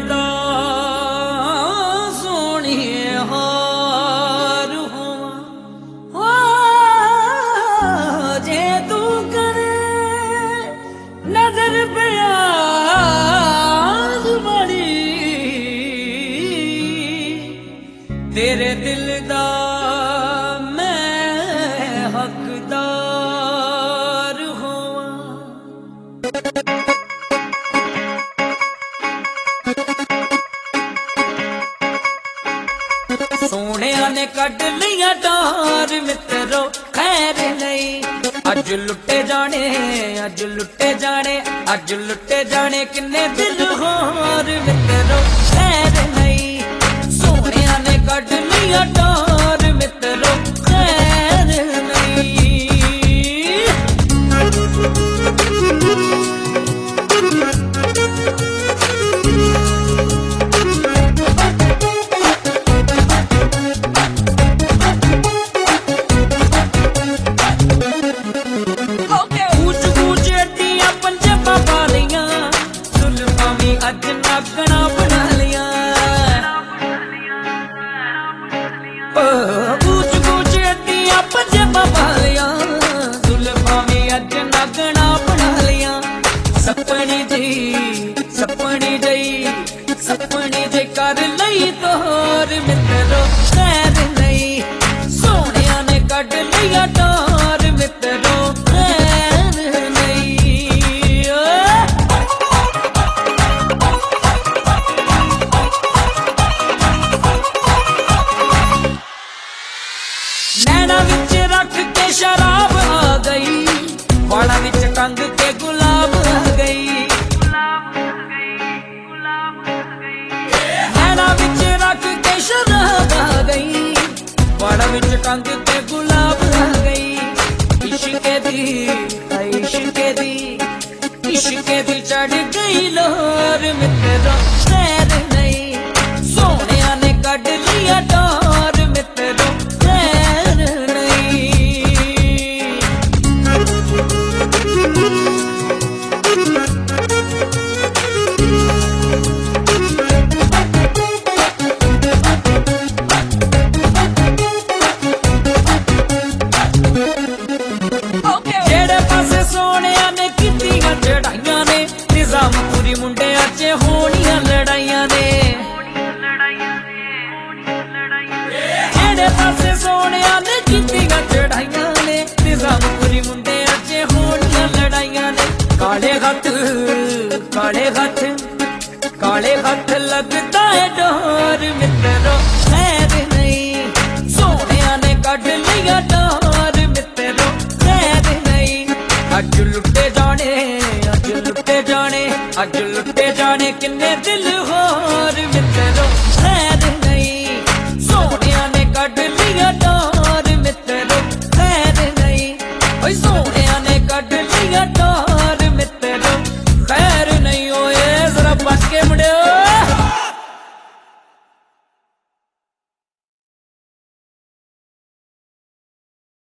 दा सोहणिए हार होवां जे तू करे नजर प्याज बड़ी तेरे दिल दा सोहणिया ने कट लिया डार मित्रो खैर नहीं अज लुटे जाने अज लुटे जाने अज लुटे जाने किन्ने दिल होर मित्रो खैर नहीं सोहणिया ने कट लिया डार मित्रो खैर नहीं अज नागना बना लिया कूच कूच दिया पंजेबां पालिया जुल्फां में अज नागना बना लिया सपनी जी कर लई तोर मित्रो खैर नहीं सोहणिया ने कट लिया डोर मित्रो खैर नहीं नैना विच रख के शराब आ गई वाला विच टंग के गुलाब आ गई नैना विच रख के शराब आ गई वाला विच टंग के गुलाब आ गई इश्के दी चढ़ गई लोर मित्रो खैर नहीं सोहणिया ने कट लिया डोर मित्रो जेड़े पासे सोहणिया ने कीतियां चढ़ाइयां ने निजामपुरी मुंडियां च होणियां लड़ाइयां ने जेड़े पासे सोहणिया ने कीतियां चढ़ाइयां ने निजामपुरी मुंडियां च होणियां लड़ाइयां ने काले हथ लगदा है डोर मित्रो खैर नहीं सोहणिया ने कट लिया डोर मित्रो खैर नहीं अज लुटे जाने अज लुटे जाने अज लुटे जाने किन्ने दिल होर मित्रो खैर नहीं सोहणिया ने कट लिया डोर मित्रो खैर नहीं सोहणिया ने कट लिया डोर